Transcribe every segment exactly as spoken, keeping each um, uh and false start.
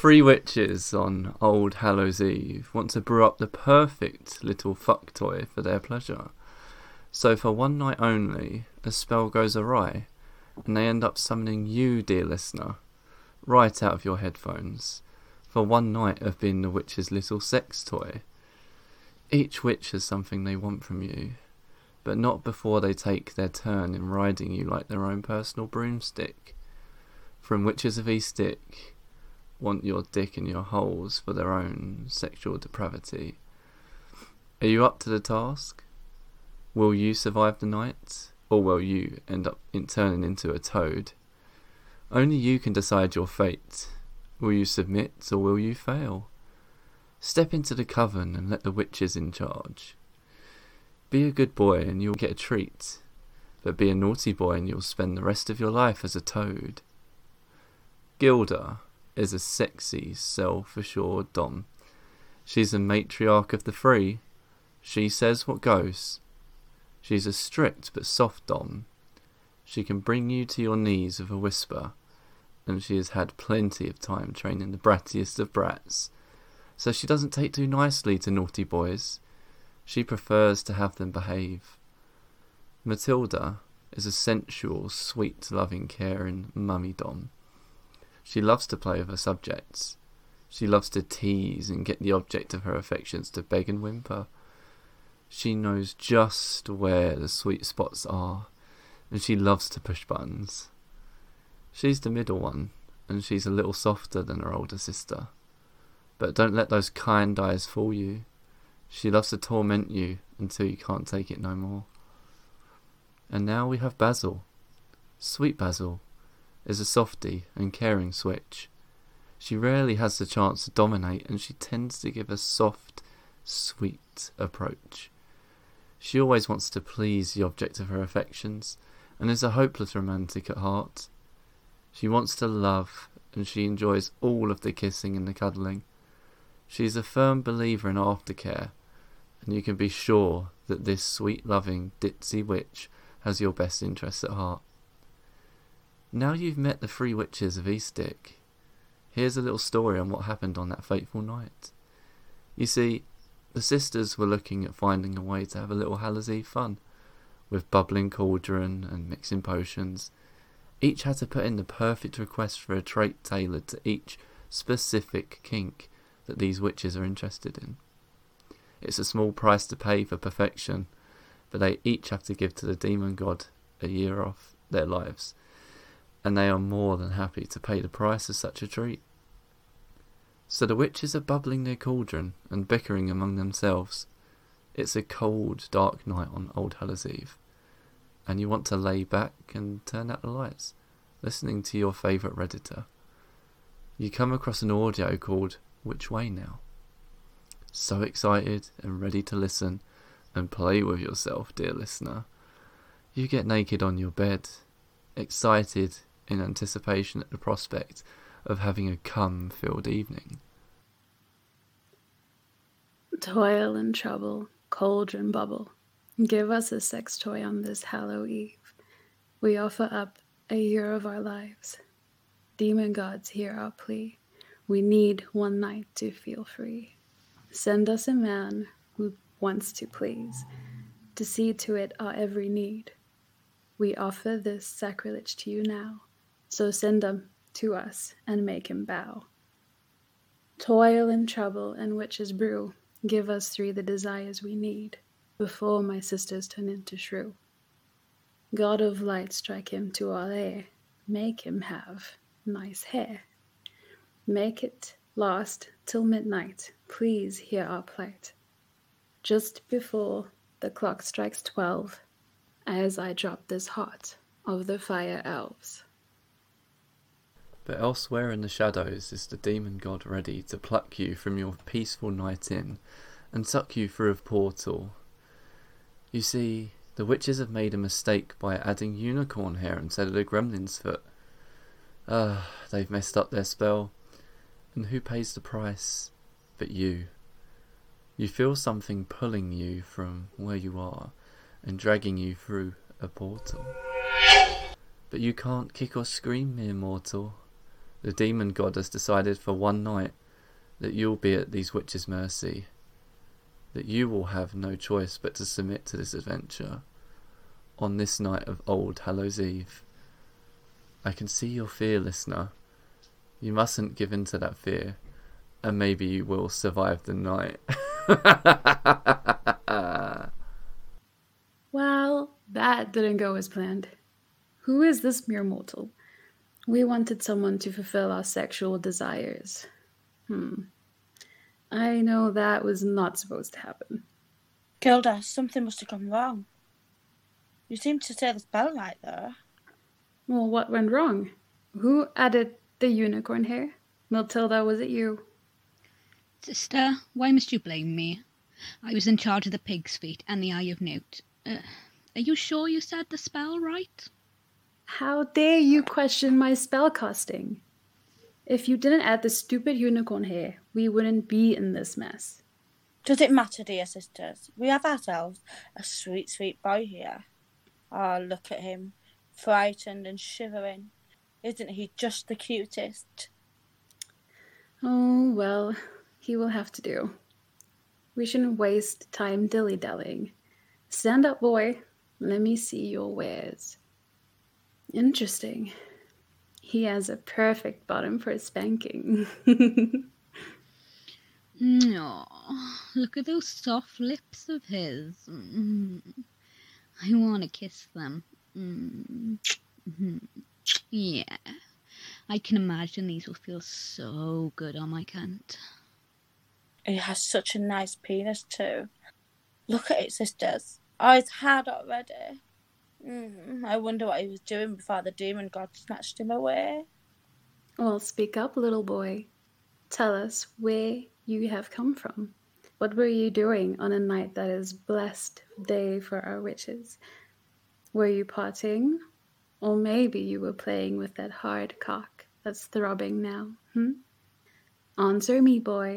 Three witches on Old Hallows Eve want to brew up the perfect little fuck toy for their pleasure. So for one night only, a spell goes awry, and they end up summoning you, dear listener, right out of your headphones, for one night of being the witch's little sex toy. Each witch has something they want from you, but not before they take their turn in riding you like their own personal broomstick. From Witches of Eastwick want your dick in your holes for their own sexual depravity. Are you up to the task? Will you survive the night, or will you end up in turning into a toad? Only you can decide your fate. Will you submit, or will you fail? Step into the coven and let the witches in charge. Be a good boy and you'll get a treat, but be a naughty boy and you'll spend the rest of your life as a toad. Gilda is a sexy, self-assured dom. She's a matriarch of the three. She says what goes. She's a strict but soft dom. She can bring you to your knees with a whisper, and she has had plenty of time training the brattiest of brats, so she doesn't take too nicely to naughty boys. She prefers to have them behave. Matilda is a sensual, sweet, loving, caring mummy dom. She loves to play with her subjects. She loves to tease and get the object of her affections to beg and whimper. She knows just where the sweet spots are, and she loves to push buttons. She's the middle one, and she's a little softer than her older sister. But don't let those kind eyes fool you. She loves to torment you until you can't take it no more. And now we have Basil. Sweet Basil is a softy and caring switch. She rarely has the chance to dominate, and she tends to give a soft, sweet approach. She always wants to please the object of her affections, and is a hopeless romantic at heart. She wants to love, and she enjoys all of the kissing and the cuddling. She is a firm believer in aftercare, and you can be sure that this sweet loving ditzy witch has your best interests at heart. Now you've met the three witches of Eastwick, here's a little story on what happened on that fateful night. You see, the sisters were looking at finding a way to have a little Hallows Eve fun, with bubbling cauldron and mixing potions. Each had to put in the perfect request for a trait tailored to each specific kink that these witches are interested in. It's a small price to pay for perfection, but they each have to give to the demon god a year off their lives, and they are more than happy to pay the price of such a treat. So the witches are bubbling their cauldron and bickering among themselves. It's a cold, dark night on Old Hallows Eve, and you want to lay back and turn out the lights, listening to your favourite Redditor. You come across an audio called Which Way Now? So excited and ready to listen and play with yourself, dear listener. You get naked on your bed, excited in anticipation at the prospect of having a cum-filled evening. Toil and trouble, cauldron bubble, give us a sex toy on this Hallow Eve. We offer up a year of our lives. Demon gods, hear our plea. We need one night to feel free. Send us a man who wants to please, to see to it our every need. We offer this sacrilege to you now, so send him to us and make him bow. Toil and trouble and witches brew, give us three the desires we need, before my sisters turn into shrew. God of light, strike him to our air, make him have nice hair. Make it last till midnight, please hear our plight. Just before the clock strikes twelve, as I drop this heart of the fire elves. But elsewhere in the shadows is the demon god ready to pluck you from your peaceful night in and suck you through a portal. You see, the witches have made a mistake by adding unicorn hair instead of the gremlin's foot. Ah, they've messed up their spell. And who pays the price but you? You feel something pulling you from where you are and dragging you through a portal. But you can't kick or scream, mere mortal. The demon god has decided for one night that you'll be at these witches' mercy, that you will have no choice but to submit to this adventure on this night of Old Hallows Eve. I can see your fear, listener. You mustn't give in to that fear, and maybe you will survive the night. Well, that didn't go as planned. Who is this mere mortal? We wanted someone to fulfill our sexual desires. Hmm. I know that was not supposed to happen. Gilda, something must have gone wrong. You seem to say the spell right there. Well, what went wrong? Who added the unicorn hair? Matilda, was it you? Sister, why must you blame me? I was in charge of the pig's feet and the Eye of Newt. Uh, are you sure you said the spell right? How dare you question my spellcasting? If you didn't add the stupid unicorn hair, we wouldn't be in this mess. Does it matter, dear sisters? We have ourselves a sweet, sweet boy here. Ah, oh, look at him, frightened and shivering. Isn't he just the cutest? Oh, well, he will have to do. We shouldn't waste time dilly-dallying. Stand up, boy. Let me see your wares. Interesting. He has a perfect bottom for spanking. Oh, look at those soft lips of his. Mm. I want to kiss them. Mm. Mm-hmm. Yeah, I can imagine these will feel so good on my cunt. He has such a nice penis too. Look at it, sisters. Oh, it's hard already. Mm, I wonder what he was doing before the demon god snatched him away. Well, speak up, little boy. Tell us where you have come from. What were you doing on a night that is blessed day for our witches? Were you partying? Or maybe you were playing with that hard cock that's throbbing now, hmm? Answer me, boy.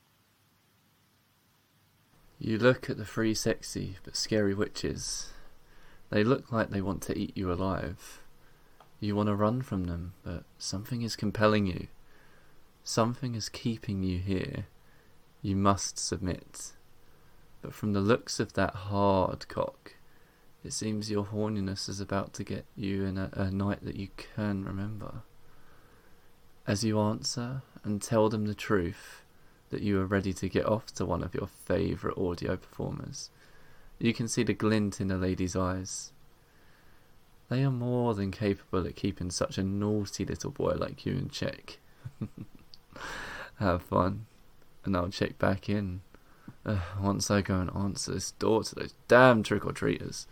You look at the three sexy but scary witches. They look like they want to eat you alive. You want to run from them, but something is compelling you. Something is keeping you here. You must submit. But from the looks of that hard cock, it seems your horniness is about to get you in a, a night that you can remember. As you answer and tell them the truth, that you are ready to get off to one of your favourite audio performers, you can see the glint in the lady's eyes. They are more than capable at keeping such a naughty little boy like you in check. Have fun, and I'll check back in uh, once I go and answer this door to those damn trick-or-treaters.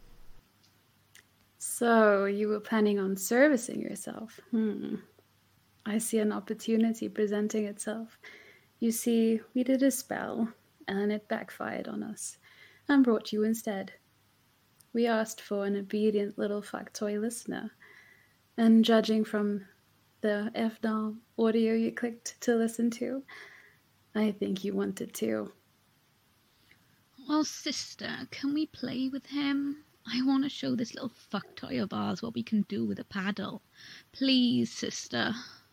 So, you were planning on servicing yourself? Hmm. I see an opportunity presenting itself. You see, we did a spell, and it backfired on us, and brought you instead. We asked for an obedient little factoid listener, and judging from the F D O M audio you clicked to listen to, I think you wanted to. Well, sister, can we play with him? I want to show this little fuck toy of ours what we can do with a paddle. Please, sister.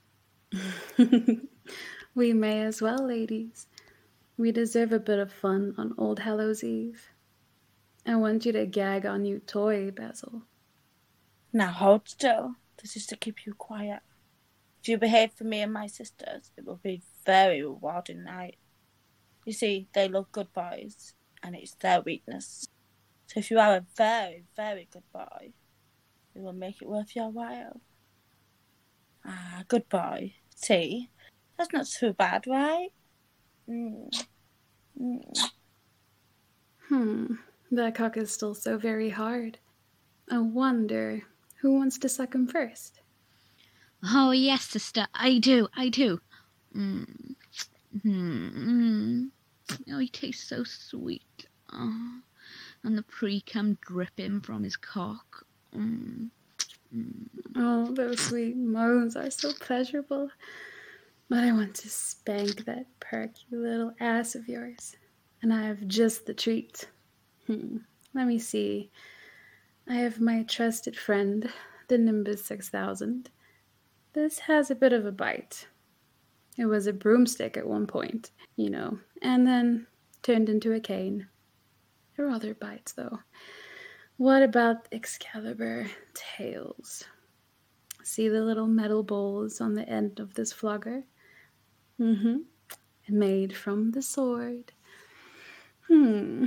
We may as well, ladies. We deserve a bit of fun on Old Hallows Eve. I want you to gag our new toy, Basil. Now hold still. This is to keep you quiet. If you behave for me and my sisters, it will be a very rewarding night. You see, they love good boys, and it's their weakness. So if you are a very, very good boy, we will make it worth your while. Ah, good boy. See, that's not too bad, right? Mm. Mm. Hmm, that cock is still so very hard. I wonder who wants to suck him first. Oh, yes, sister, I do, I do. Mm. Mm. Oh, he tastes so sweet. Oh. And the pre-cum dripping from his cock. Mm. Mm. Oh, those sweet moans are so pleasurable. But I want to spank that perky little ass of yours. And I have just the treat. Hmm. Let me see. I have my trusted friend, the Nimbus six thousand. This has a bit of a bite. It was a broomstick at one point, you know, and then turned into a cane. There are other bites, though. What about Excalibur tails? See the little metal bowls on the end of this flogger? Mm-hmm. Made from the sword. Hmm.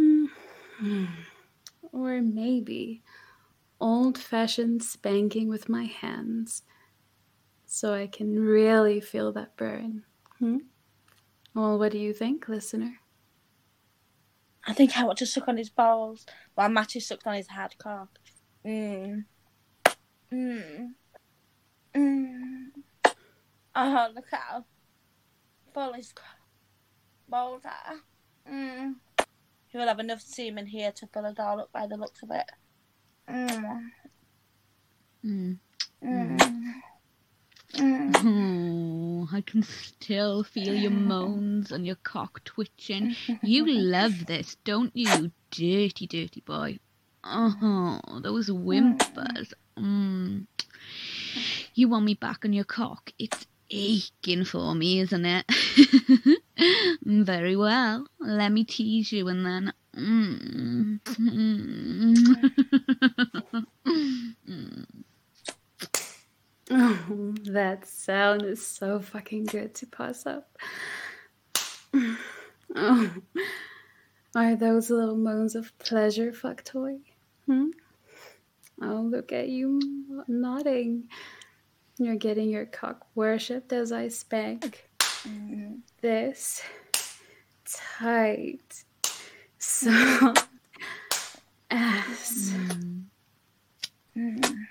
Or maybe old-fashioned spanking with my hands, so I can really feel that burn. Hmm? Well, what do you think, listener? I think I want to suck on his balls while Matty sucked on his hard cock. Mmm. Mmm. Mmm. Oh, look how full his balls are. Mmm. He will have enough semen here to fill it all up by the looks of it. Mmm. Mm. Mmm. Oh, I can still feel your moans and your cock twitching. You love this, don't you, dirty, dirty boy? Oh, those whimpers. Mm. You want me back on your cock? It's aching for me, isn't it? Very well. Let me tease you and then... Mm. Mm. Oh, that sound is so fucking good to pass up. Oh, are those little moans of pleasure, fuck toy? Hmm? Oh, look at you nodding. You're getting your cock worshipped as I spank this tight, soft ass. Mm.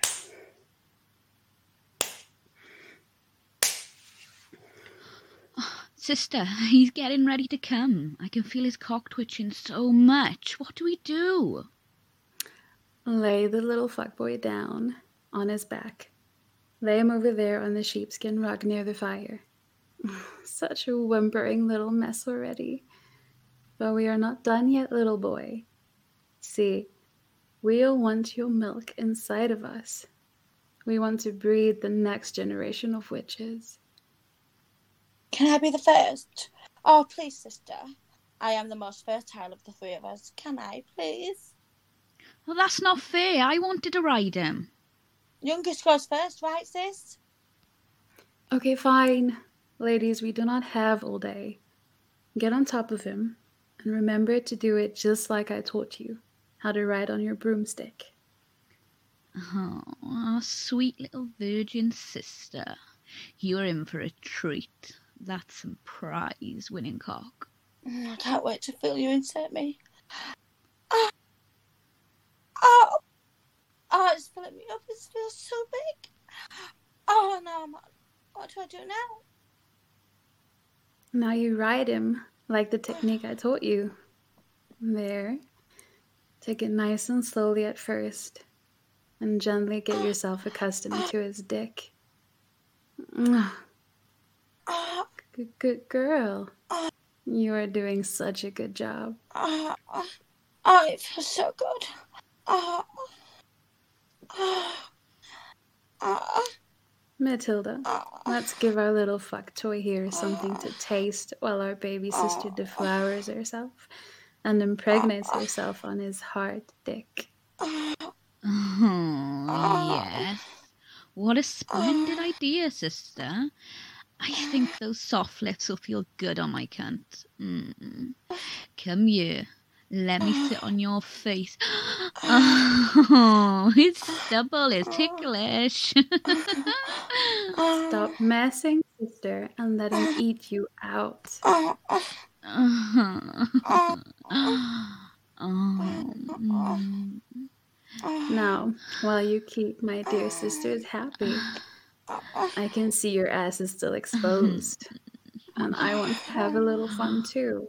Sister, he's getting ready to come. I can feel his cock twitching so much. What do we do? Lay the little fuckboy down on his back. Lay him over there on the sheepskin rug near the fire. Such a whimpering little mess already. But we are not done yet, little boy. See, we'll want your milk inside of us. We want to breed the next generation of witches. Can I be the first? Oh, please, sister. I am the most fertile of the three of us. Can I, please? Well, that's not fair. I wanted to ride him. Youngest goes first, right, sis? Okay, fine. Ladies, we do not have all day. Get on top of him, and remember to do it just like I taught you, how to ride on your broomstick. Oh, our sweet little virgin sister. You're in for a treat. That's some prize-winning cock. I can't wait to feel you insert me. Oh, oh, oh it's filling me up. It feels so big. Oh, no, I'm on. What do I do now? Now you ride him like the technique I taught you. There. Take it nice and slowly at first, and gently get yourself accustomed to his dick. Good, good girl. You are doing such a good job. Oh, oh it feels so good. Oh, oh, oh. Matilda, let's give our little fuck toy here something to taste while our baby sister deflowers herself and impregnates herself on his hard dick. Oh, yes. What a splendid idea, sister. I think those soft lips will feel good on my cunt. Mm. Come here. Let me sit on your face. Oh, his stubble is ticklish. Stop messing, sister, and let him eat you out. Oh, mm. Now, while you keep my dear sisters happy, I can see your ass is still exposed, and I want to have a little fun too.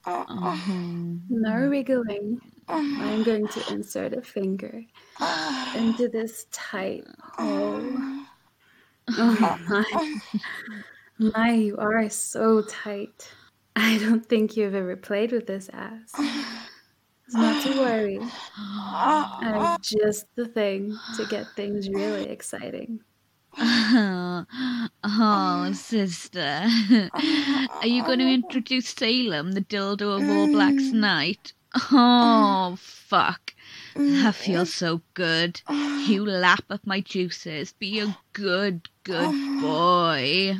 No wriggling. I'm going to insert a finger into this tight hole. Oh my. My, you are so tight. I don't think you've ever played with this ass. Not to worry. I'm just the thing to get things really exciting. Oh, sister. Are you going to introduce Salem, the dildo of all Black's night? Oh, fuck. That feels so good. You lap up my juices. Be a good, good boy.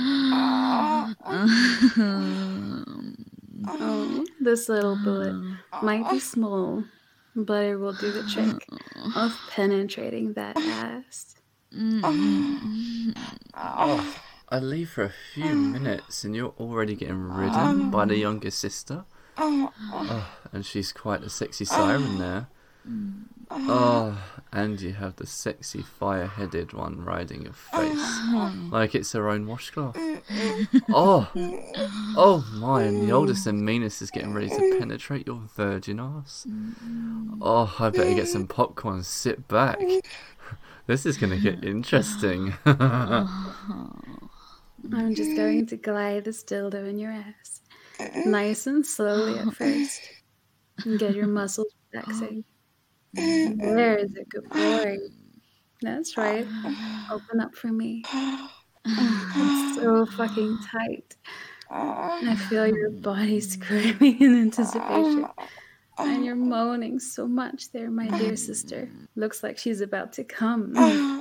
Oh, this little bullet might be small, but it will do the trick of penetrating that ass. Oh, I leave for a few minutes and you're already getting ridden by the younger sister. Oh, and she's quite a sexy siren there. Oh, and you have the sexy fire-headed one riding your face like it's her own washcloth. Oh, oh my, and the oldest and meanest is getting ready to penetrate your virgin ass. Oh, I better get some popcorn and sit back. This is going to get interesting. I'm just going to glide this dildo in your ass. Nice and slowly at first. And get your muscles flexing. There is a good boy. That's right. Open up for me. It's so fucking tight. I feel your body screaming in anticipation. And you're moaning so much there, my dear sister. Looks like she's about to come.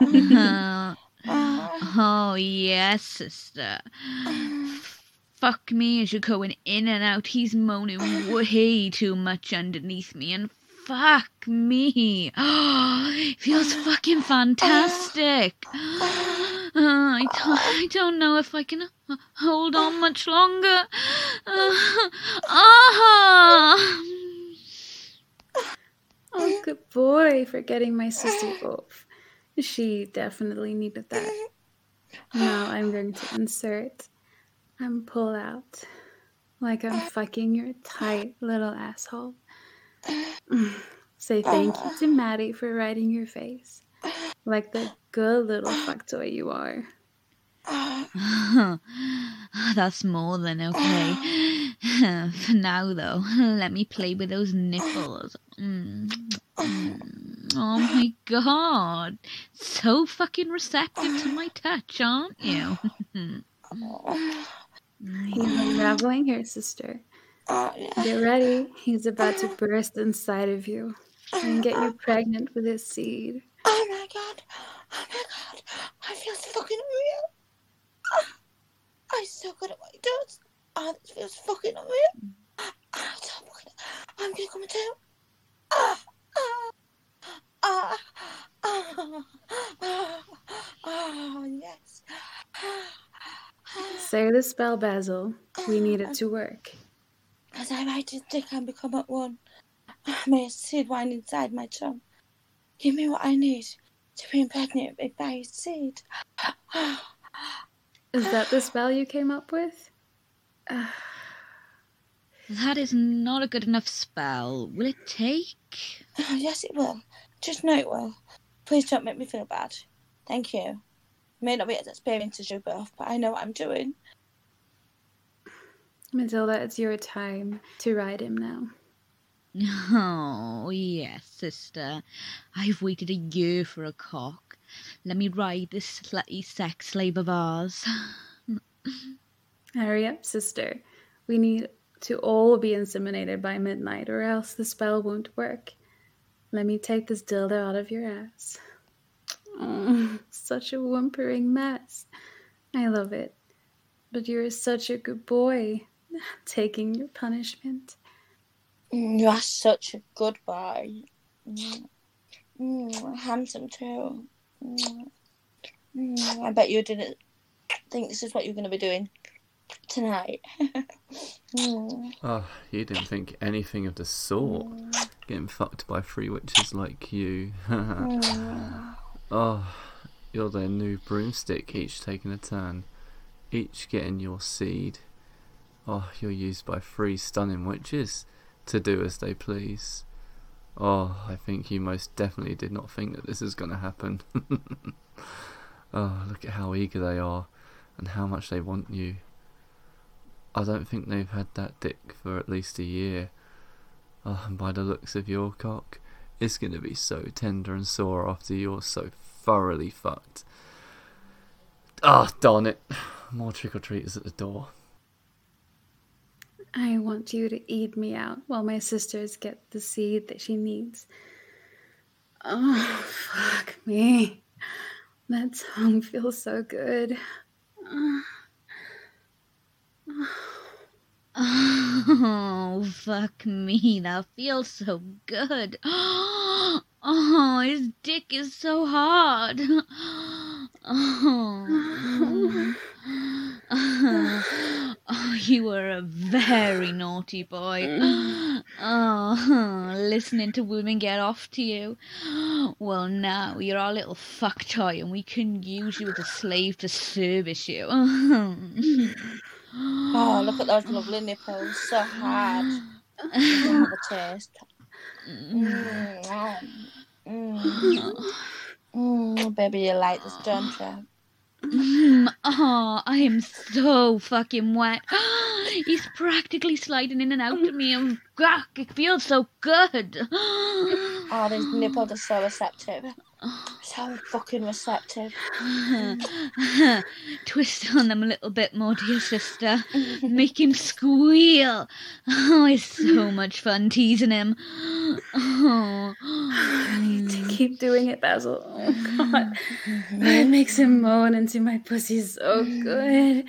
Oh, yes, sister. Fuck me as you're going in and out. He's moaning way too much underneath me, and fuck me. Oh, it feels fucking fantastic. Uh, I, don't, I don't know if I can uh, hold on much longer. Uh, uh, Oh, good boy for getting my sister off. She definitely needed that. Now I'm going to insert and pull out like I'm fucking your tight little asshole. Say thank you to Maddie for riding your face like the good little fuck toy you are. That's more than okay. For now, though, let me play with those nipples. Mm. Mm. Oh my god. So fucking receptive to my touch, aren't you? He's unraveling here, sister. Get ready. He's about to burst inside of you and get you pregnant with his seed. Oh my god. Oh my god. I feel so fucking real. I'm so good at what he does. Oh, this feels fucking unreal. I'm so fucking... I'm gonna come too. Ah, ah, ah, ah, oh, yes. Say the spell, Basil. We need it to work. As I ride his dick and become at one, may a seed wine inside my tongue. Give me what I need to be impregnated by his seed. Is that the spell you came up with? Uh, That is not a good enough spell. Will it take? Oh, yes, it will. Just know it will. Please don't make me feel bad. Thank you. May not be as experienced as you both, but I know what I'm doing. Matilda, it's your time to ride him now. Oh, yes, sister. I've waited a year for a cock. Let me ride this slutty sex slave of ours. Hurry up, sister. We need to all be inseminated by midnight, or else the spell won't work. Let me take this dildo out of your ass. Oh, such a whimpering mess. I love it. But you're such a good boy, taking your punishment. You are such a good boy. Mm. Mm, handsome too. Mm. Mm, I bet you didn't think this is what you're going to be doing tonight. mm. Oh, you didn't think anything of the sort. Mm. Getting fucked by three witches like you. mm. Oh, you're their new broomstick, each taking a turn. Each getting your seed. Oh, you're used by three stunning witches to do as they please. Oh, I think you most definitely did not think that this is going to happen. Oh, look at how eager they are and how much they want you. I don't think they've had that dick for at least a year. Oh, and by the looks of your cock, it's going to be so tender and sore after you're so thoroughly fucked. Ah, oh, darn it. More trick-or-treaters at the door. I want you to eat me out while my sisters get the seed that she needs. Oh, fuck me. That tongue feels so good. Oh, fuck me. That feels so good. Oh, his dick is so hard. Oh. Oh, you were a very naughty boy. Oh, listening to women get off to you. Well, now you're our little fuck toy and we can use you as a slave to service you. Oh, look at those lovely nipples. So hard. Have a taste. Mm, mm, mm, baby, you like this, don't you? Mm, oh, I am so fucking wet. He's practically sliding in and out of me, and God, it feels so good. Oh, these nipples are so receptive. So fucking receptive. Twist on them a little bit more, dear sister. Make him squeal. Oh, it's so much fun teasing him. Oh. I need to keep doing it, Basil. Oh, God. It makes him moan into my pussy so good.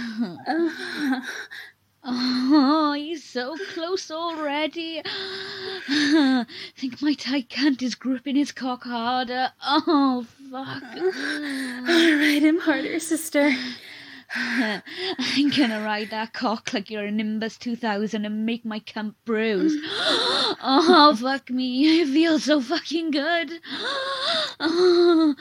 Oh, he's so close already. I think my tight cunt is gripping his cock harder. Oh, fuck. Ride him harder, sister. I'm gonna ride that cock like you're a Nimbus two thousand and make my cunt bruise. Oh, fuck me. It feels so fucking good. Oh.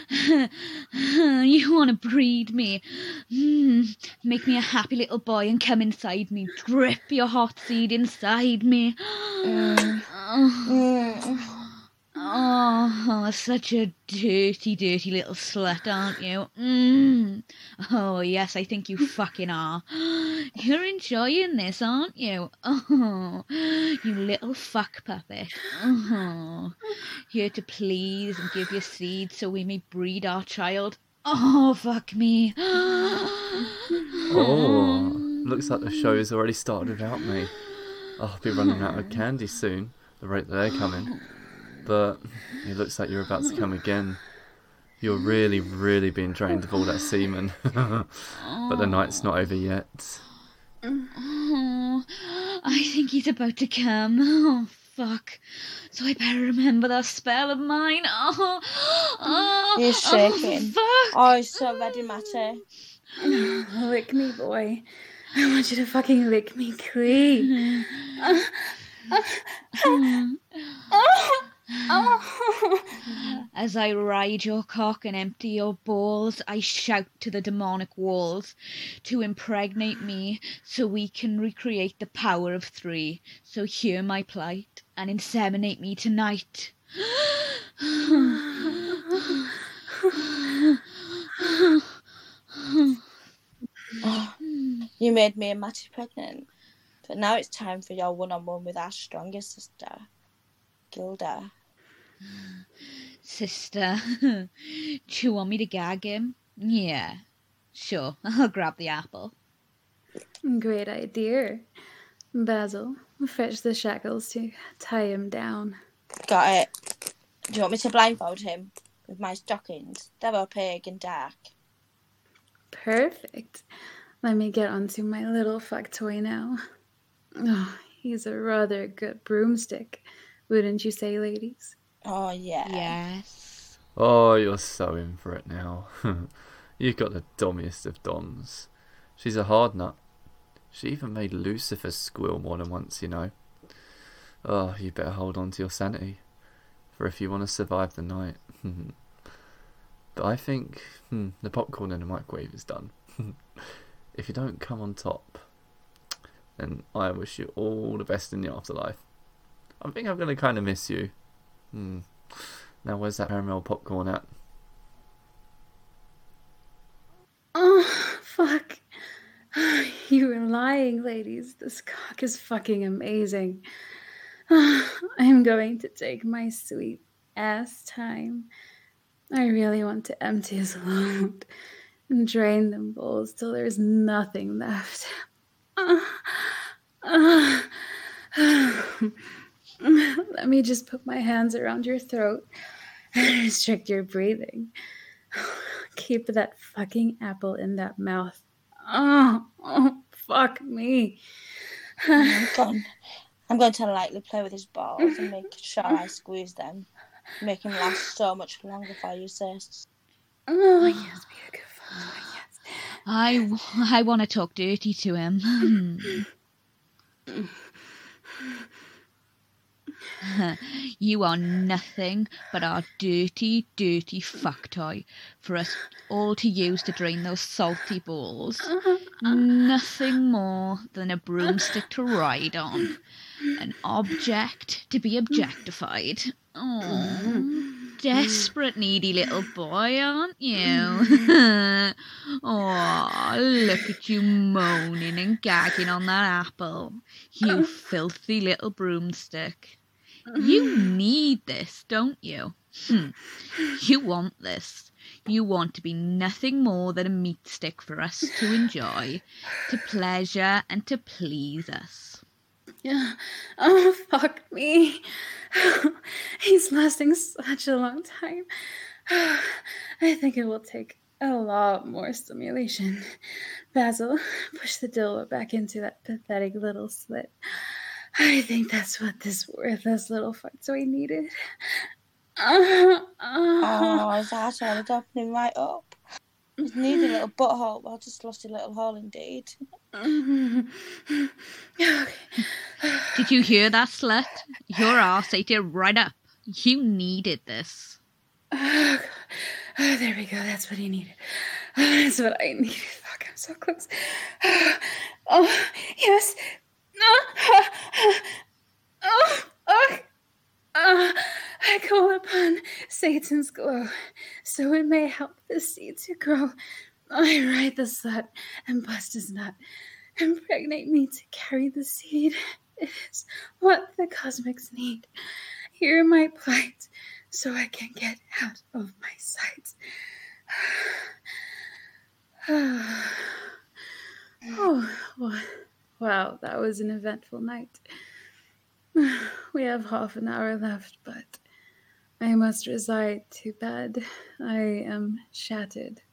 You want to breed me? Mm. Make me a happy little boy and come inside me. Drip your hot seed inside me. Mm. Oh. Mm. Oh, such a dirty, dirty little slut, aren't you? Mm. Oh, yes, I think you fucking are. You're enjoying this, aren't you? Oh, you little fuck puppet. Oh, here to please and give your seed so we may breed our child. Oh, fuck me. Oh, looks like the show has already started without me. I'll be running out of candy soon, the rate that they're coming. But it looks like you're about to come again. You're really, really being drained of all that semen. But the night's not over yet. Oh, I think he's about to come. Oh, fuck. So I better remember that spell of mine. Oh, oh, He's shaking. Oh, fuck. Oh, he's so ready, Matty. Lick me, boy. I want you to fucking lick me clean. As I ride your cock and empty your balls, I shout to the demonic walls to impregnate me so we can recreate the power of three. So hear my plight and inseminate me tonight. Oh, you made me and Matty pregnant. But now it's time for your one-on-one with our strongest sister, Gilda. Sister, do you want me to gag him? Yeah, sure, I'll grab the apple. Great idea. Basil, fetch the shackles to tie him down. Got it. Do you want me to blindfold him with my stockings? They're opaque and dark. Perfect. Let me get onto my little fuck toy now. Oh, he's a rather good broomstick, wouldn't you say, ladies? Oh, yeah. Yes. Oh, you're so in for it now. You've got the dommiest of doms. She's a hard nut. She even made Lucifer squeal more than once, you know. Oh, you better hold on to your sanity, for if you want to survive the night. But I think hmm, the popcorn in the microwave is done. If you don't come on top, then I wish you all the best in the afterlife. I think I'm going to kind of miss you. Hmm. Now where's that caramel popcorn at? Oh, fuck. You were lying, ladies. This cock is fucking amazing. I'm going to take my sweet ass time. I really want to empty his load. and drain them bowls till there's nothing left. Uh, uh, let me just put my hands around your throat and restrict your breathing. Keep that fucking apple in that mouth. Oh, oh fuck me. I'm going, I'm going to lightly play with his balls and make sure I squeeze them. Make him last so much longer for you, sis. Oh, yes, be a good father, yes. I, I want to talk dirty to him. You are nothing but our dirty, dirty fuck toy for us all to use to drain those salty balls. Nothing more than a broomstick to ride on. An object to be objectified. Oh, desperate, needy little boy, aren't you? Oh, look at you moaning and gagging on that apple. You filthy little broomstick. You need this, don't you? Hmm. You want this. You want to be nothing more than a meat stick for us to enjoy, to pleasure and to please us. Yeah. Oh, fuck me. He's lasting such a long time. I think it will take a lot more stimulation. Basil, push the dildo back into that pathetic little slit. I think that's what this worthless little fuck toy needed. Uh, uh, Oh, his asshole is opening right up. His needy little butthole. Well, just lost a little hole indeed. Okay. Did you hear that, slut? Your arse ate it right up. You needed this. Oh, oh, there we go. That's what he needed. Oh, that's what I needed. Fuck, I'm so close. Oh, oh yes. Oh, oh, oh, oh, I call upon Satan's glow, so it may help the seed to grow. I ride the slut and bust his nut. Impregnate me to carry the seed. It is what the cosmics need. Hear my plight, so I can get out of my sight. Oh, what? Wow, that was an eventful night. We have half an hour left, but I must reside to bed. I am shattered.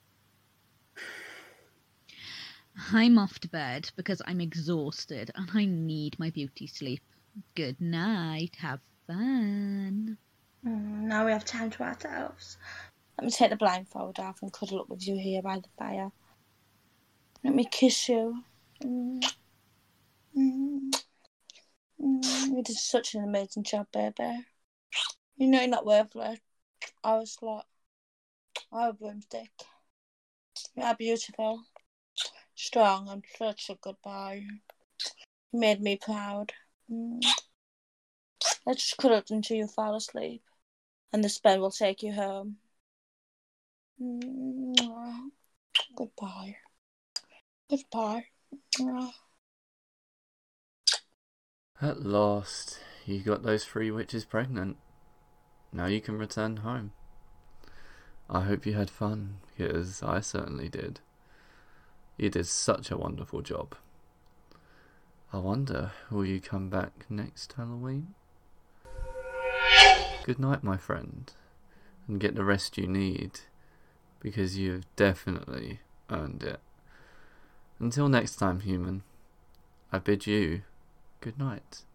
I'm off to bed because I'm exhausted and I need my beauty sleep. Good night. Have fun. Mm, now we have time to ourselves. Let me take the blindfold off and cuddle up with you here by the fire. Let me kiss you. Mm. Mm. Mm. You did such an amazing job, baby. You know you're not worthless. I was slut. I was a broomstick. You are beautiful, strong, and such a good boy. You made me proud. Mm. Let's just cuddle up until you fall asleep, and the spell will take you home. Mm. Goodbye. Goodbye. Mm. At last, you got those three witches pregnant. Now you can return home. I hope you had fun, because I certainly did. You did such a wonderful job. I wonder, will you come back next Halloween? Good night, my friend, and get the rest you need, because you've definitely earned it. Until next time, human, I bid you good night.